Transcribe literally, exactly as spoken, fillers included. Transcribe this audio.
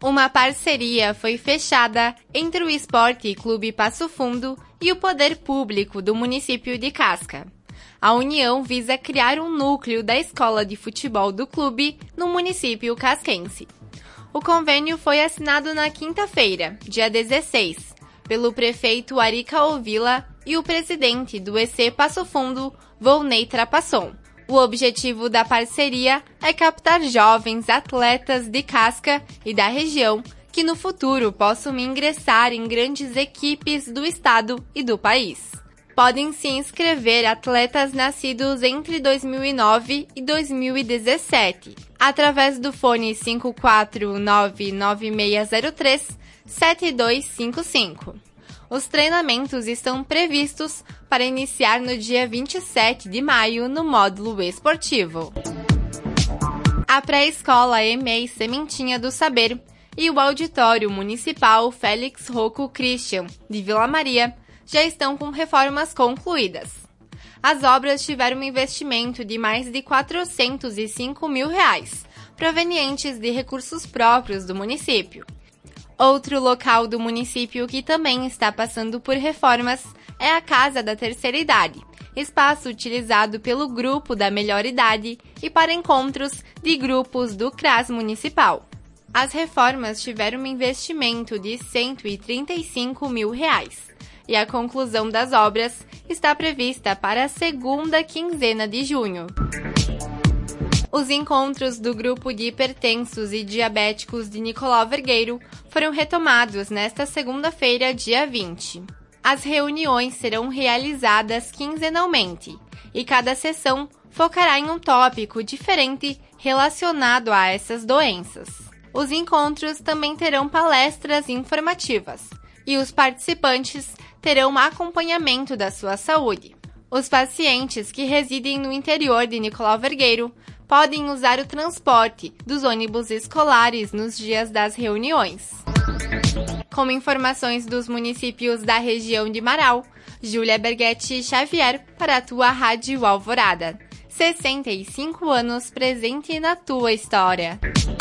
Uma parceria foi fechada entre o Esporte Clube Passo Fundo e o poder público do município de Casca. A união visa criar um núcleo da escola de futebol do clube no município casquense. O convênio foi assinado na quinta-feira, dia dezesseis, pelo prefeito Arica Ovila e o presidente do E C Passo Fundo, Volney Trapasson. O objetivo da parceria é captar jovens atletas de Casca e da região que no futuro possam ingressar em grandes equipes do estado e do país. Podem se inscrever atletas nascidos entre dois mil e nove e dois mil e dezessete, através do fone cinco quatro nove nove seis zero três sete dois cinco cinco. Os treinamentos estão previstos para iniciar no dia vinte e sete de maio no módulo esportivo. A pré-escola E M E I Sementinha do Saber e o Auditório Municipal Félix Rocco Christian, de Vila Maria, já estão com reformas concluídas. As obras tiveram um investimento de mais de quatrocentos e cinco mil reais, provenientes de recursos próprios do município. Outro local do município que também está passando por reformas é a Casa da Terceira Idade, espaço utilizado pelo Grupo da Melhor Idade e para encontros de grupos do CRAS Municipal. As reformas tiveram um investimento de cento e trinta e cinco mil reais e a conclusão das obras está prevista para a segunda quinzena de junho. Os encontros do grupo de hipertensos e diabéticos de Nicolau Vergueiro foram retomados nesta segunda-feira, dia vinte. As reuniões serão realizadas quinzenalmente e cada sessão focará em um tópico diferente relacionado a essas doenças. Os encontros também terão palestras informativas e os participantes terão acompanhamento da sua saúde. Os pacientes que residem no interior de Nicolau Vergueiro podem usar o transporte dos ônibus escolares nos dias das reuniões. Com informações dos municípios da região de Marau, Júlia Berghetti Xavier para a tua Rádio Alvorada. sessenta e cinco anos presente na tua história.